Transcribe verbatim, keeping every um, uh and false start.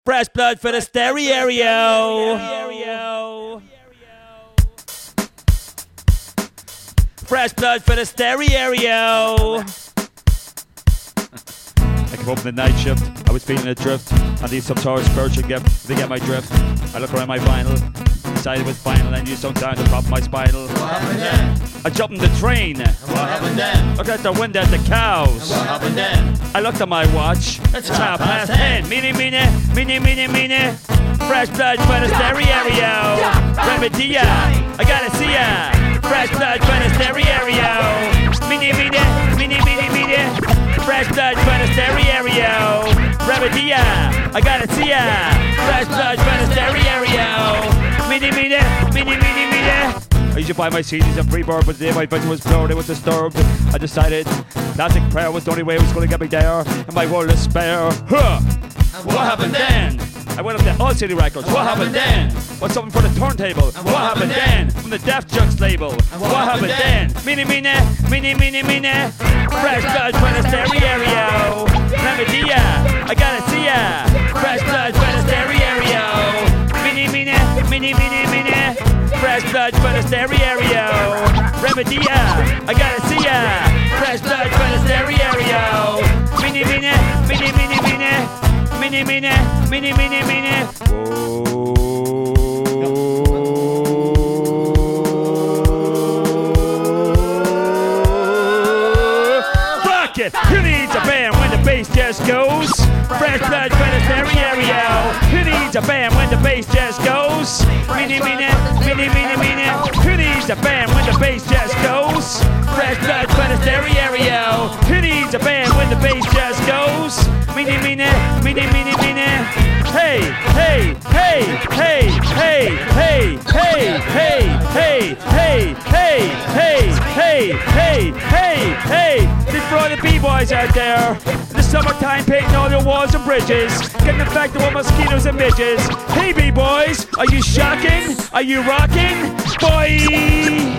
Fresh blood for the stereo. Fresh blood for the stereo. I came up in the night shift, I was feeling adrift. I need some sort of spiritual gift to get my drift. I look around my vinyl, decided it was final, and used some time to pop my spinal. What happened then? I jumped in the train. And what happened then? Looked out the window at the cows. And what happened then? I looked at my watch. It's half past ten. Mini, mini, mini, mini, mini. Fresh blood for the stereo. Remedia, I gotta see ya. Fresh blood for the stereo. Mini, mini, mini, mini, mini. Fresh blood for the stereo. Remedia, I gotta see ya. Fresh blood for the stereo. Mini, mini, mini, mini, mini. I used to buy my C Ds and free bird, but the day my budget was blown, it was disturbed. I decided classic prayer was the only way it was going to get me there, and my world is spare. Huh. What, what happened then? I went up to All City Records. What, what happened then? What's something for the turntable? What, what happened then? From the Def Jux label. What, what happened then? Mini, mini, mini, mini, mini. Fresh blood for the stereo. Remedia, I gotta see ya. Fresh blood for the stereo. Mini, mini, mini, mini, mini. Fresh blood for the stereo. Remedia, I gotta see ya. Fresh blood for the stereo. Mini, mini, mini, mini, mini. Mini, mini, mini, mini, mini. Oh. Rock it! Who needs a band when the bass just goes? Fresh blood for the stereo. Who needs a band when the bass just goes? Mini, mini, mini, mini, mini. Who needs a band when the bass just goes? Fresh blood for the stereo. Who needs a band when the bass just goes? Mini, mini, mini, mini, mini. Hey, hey, hey, hey, hey, hey, hey, hey, hey, hey, hey, hey, hey, hey, hey, hey. This for all the B-boys out there. In the summertime painting all your walls and bridges, getting infected with mosquitoes and midges. Hey B-boys, are you shocking? Are you rocking? Boy!